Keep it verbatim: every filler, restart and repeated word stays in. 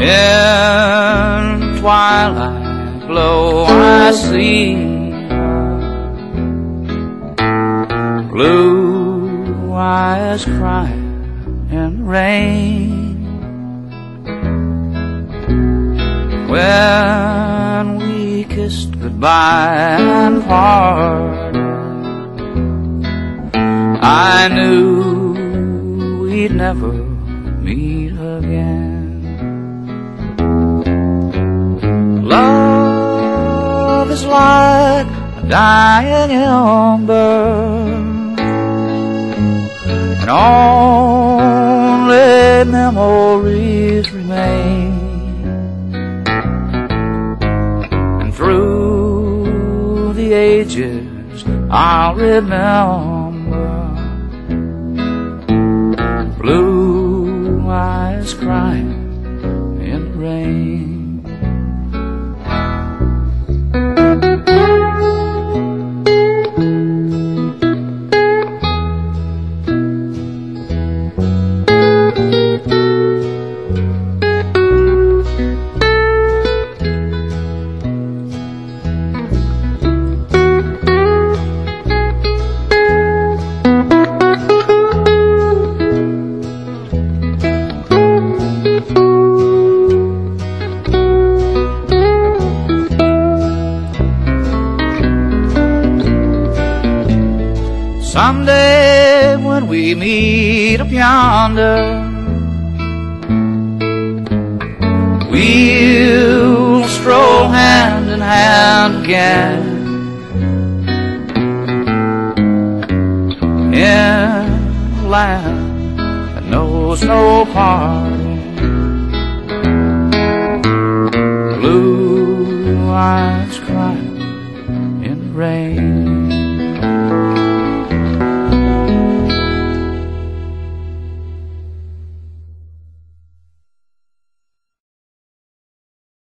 In twilight glow I see blue eyes crying in rain. When we kissed goodbye and parted, I knew we'd never meet again. Love is like a dying ember, and only memories remain. And through the ages I'll remember blue eyes crying in the rain. Someday when we meet up yonder, we'll stroll hand in hand again in a land that knows no parting. Blue eyes crying in the rain.